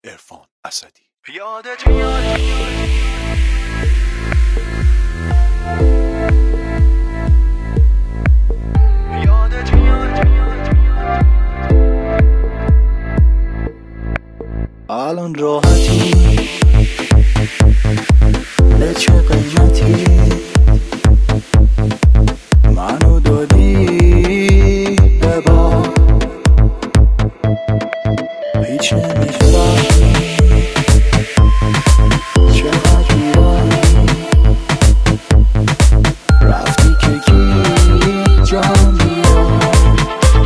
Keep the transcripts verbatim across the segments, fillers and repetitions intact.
عرفان اسدی. یادت میاد یادت میاد الان راحتی به چه قیمتی منو دادی به باد هیچ نمیفهمی چقدر بیرانی رفتی که کی جان بیاد.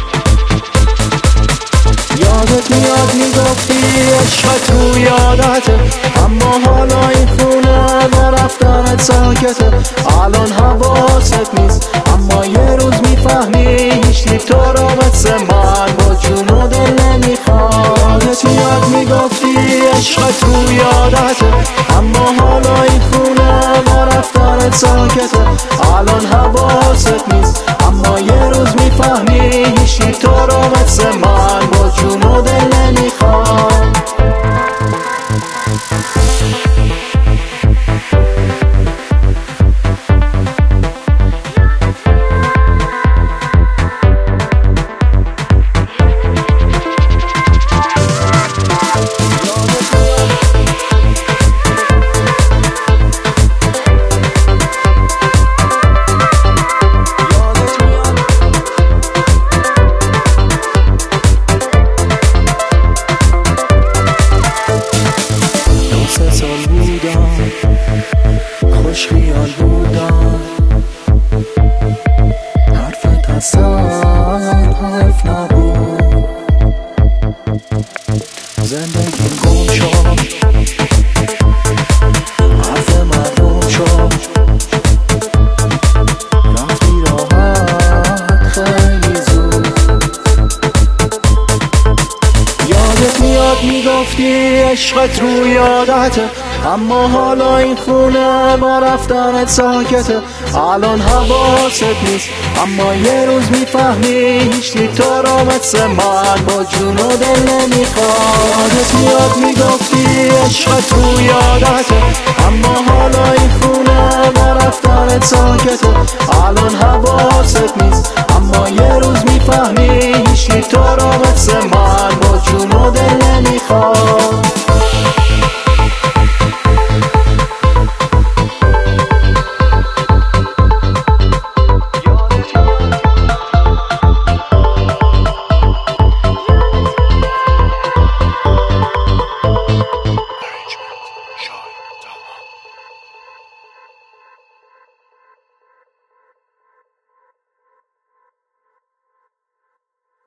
یادت میاد میگفتی عشق تو یادته، اما حالا این خونه با رفتنت ساکته. الان حواست نیست اما یه روز میفهمی هیچ لیب تو رو مثل من با جون و دل نمیخواد. یادت میاد میگفتی عشق تو یادته، اما حالا این خونه با رفتنت ساکته. الان حواست نیست اما یه روز میفهمی هیچ لیب تو رو مثل من با جون و دل نمیخواد. سه سال بودم خوش خیال بودم، حرفت اصلا حرف نبود. زندگیم گم شد حرف مردم شد، رفتی راحت خیلی زود. یادت میاد میگفتی عشقت رو یادته، اما حالا این خونه با رفتنت ساکته. الان حواست نیست اما یه روز میفهمی هیچ لیب تو رو مثل من با جون و دل نمیخواد. یادت میاد میگفتی عشقت رو یادته، اما حالا این خونه با رفتنت ساکته. الان حواست نیست